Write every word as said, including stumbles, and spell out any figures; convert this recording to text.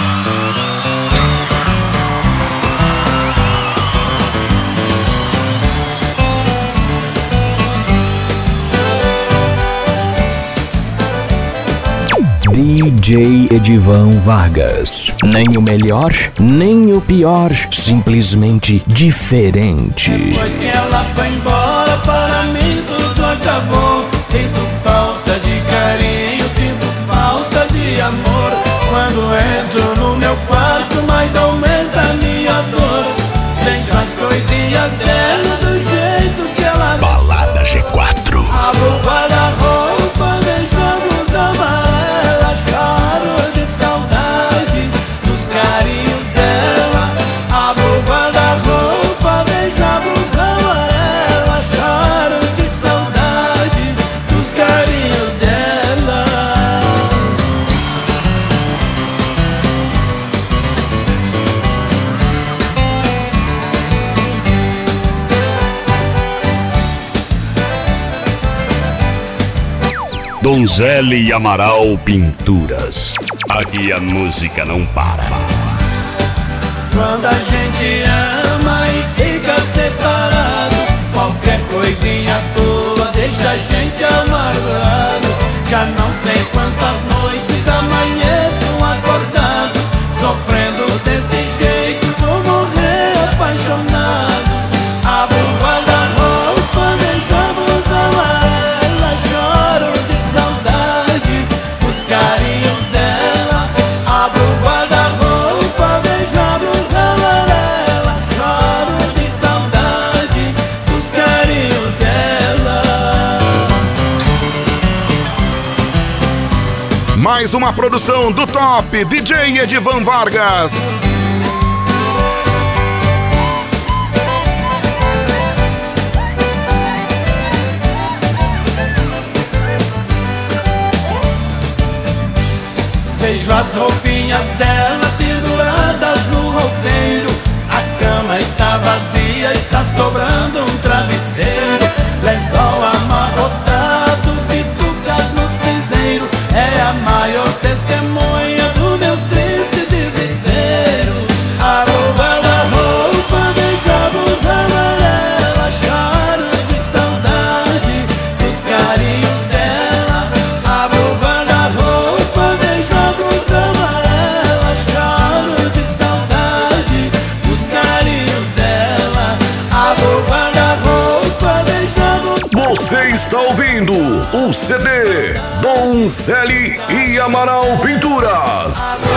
D J Edivan Vargas. Nem o melhor, nem o pior, simplesmente diferente. Depois que ela foi embora, para mim tudo acabou. Sinto falta de carinho, sinto falta de amor. Quando entro no meu quarto, mais aumenta a minha dor. Vejo as coisinhas dela do jeito que ela... Balada G quatro. Abro o guarda-roupa, vejo a blusa amarela, choro de saudade dos carinhos dela. Abro o guarda-roupa, vejo a blusa amarela, choro de saudade dos carinhos dela. Donzelle e Amaral Pinturas. Aqui a música não para. Quando a gente ama e fica separado, qualquer coisinha tua deixa a gente amargurado. Já não sei quantas noites amanheço acordado, sofrendo desse jeito, vou morrer apaixonado. Abro o guarda-roupa, vejo a blusa amarela, choro de saudade dos carinhos dela. Abro o guarda-roupa, vejo a blusa amarela, choro de saudade dos carinhos dela. Mais uma produção do Top D J Edivan Vargas. Vejo as roupinhas dela penduradas no roupeiro. A cama está vazia, está sobrando um travesseiro. Lençol amarrotado, bitucas no cinzeiro. É a maior testemunha do meu triste desespero. Abro o guarda-roupa, vejo a blusa amarela, choro de saudade dos carinhos dela. Abro o guarda-roupa, vejo a blusa amarela, choro de saudade dos carinhos dela. Abro o guarda-roupa, vejo a blusa... Você está ouvindo o C D Donzelle e Amaral Pinturas.